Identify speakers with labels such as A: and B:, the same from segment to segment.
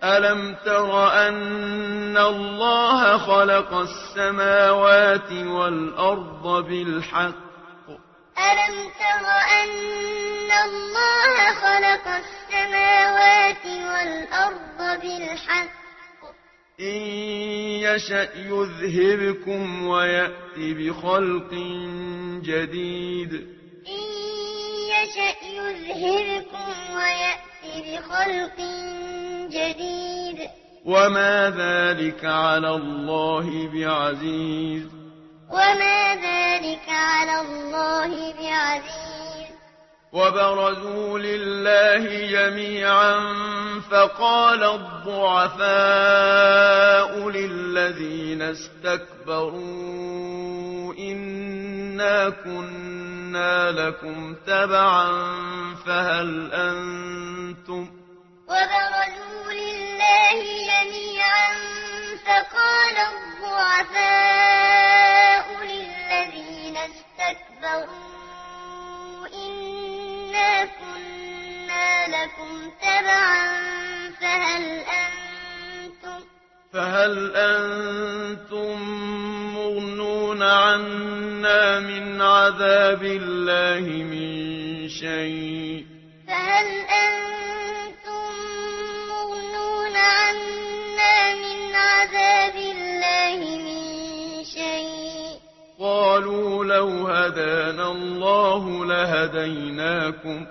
A: ألم تر أن الله خلق السماوات والأرض بالحق
B: ألم تر أن الله خلق السماوات والأرض بالحق
A: إن يشأ يذهبكم ويأت بخلق جديد
B: إن يشأ يذهبكم ويأت بخلق جديد
A: وما ذلك على الله بعزيز
B: وما ذلك على الله بعزيز
A: وبرزوا لله جميعا فقال الضعفاء للذين استكبروا إنا كنا لكم تبعا
B: وبرزوا لله جميعا فقال الضعفاء للذين استكبروا إنا كنا لكم تبعا فهل أنتم مغنون عنا من عذاب الله من شيء فهل أنتم مغنون عنا من عذاب الله من شيء
A: قالوا لو هدانا الله لهديناكم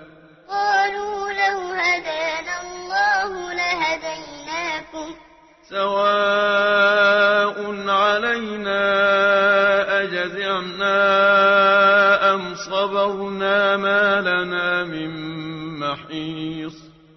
A: سواء علينا أجزعنا أم صبرنا ما لنا من محيص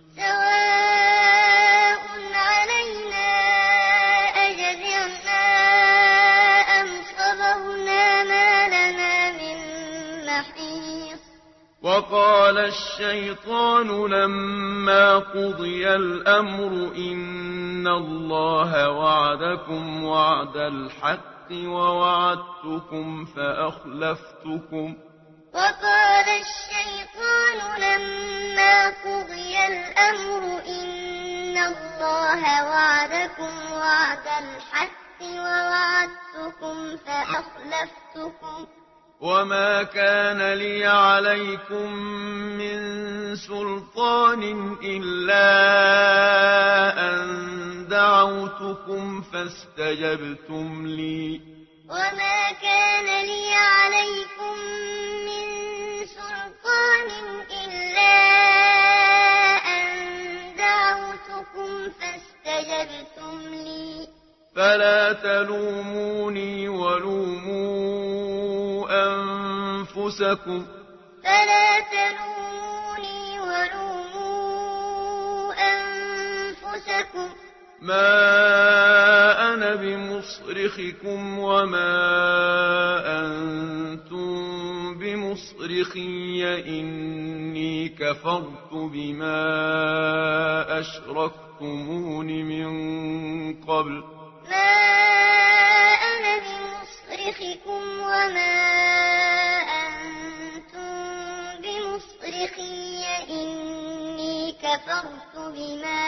B: سواء علينا أجزعنا أم صبرنا ما لنا من محيص
A: وقال الشيطان لما قضي الأمر إن الله وعدكم وعد الحق ووعدتكم فأخلفتكم
B: وقال الشيطان لما قضي الأمر إن الله وعدكم وعد الحق ووعدتكم فأخلفتكم
A: وما كان لي عليكم من سلطان إلا أن دعوتكم فاستجبتم لي
B: وما كان لي عليكم من سلطان إلا أن دعوتكم فاستجبتم لي
A: فلا تلوموني ولوموا أنفسكم ما أنا بمصرخكم وما أنتم بمصرخي إني كفرت بما أشركتمون من قبل
B: ما أنا بمصرخكم وما أنتم بمصرخي إني كفرت بما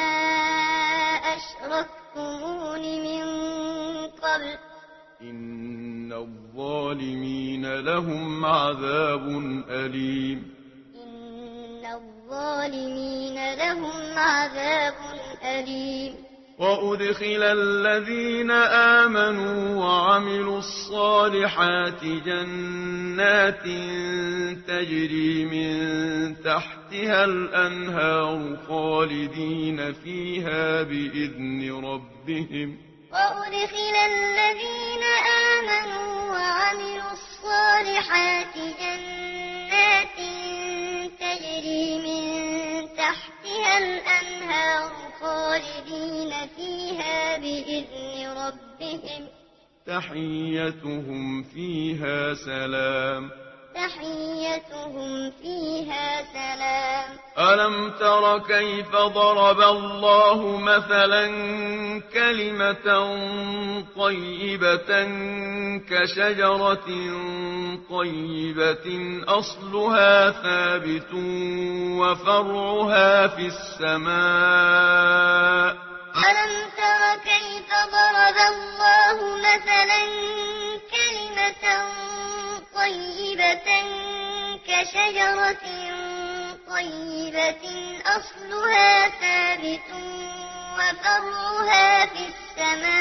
B: أشركتمون من قبل
A: إن الظالمين لهم عذاب أليم
B: إن الظالمين لهم عذاب أليم
A: وأدخل الذين آمنوا وعملوا الصالحات جنات تجري من تحتها الأنهار خالدين فيها بإذن ربهم
B: وأدخل الذين آمنوا وعملوا الصالحات جنات تجري من تحتها الأنهار خالدين فيها بإذن ربهم
A: تحيتهم فيها سلام ألم تر كيف ضرب الله مثلا كلمة طيبة كشجرة طيبة أصلها ثابت وفرعها في السماء
B: كشجرة طيبة أصلها ثابت وفرعها في السماء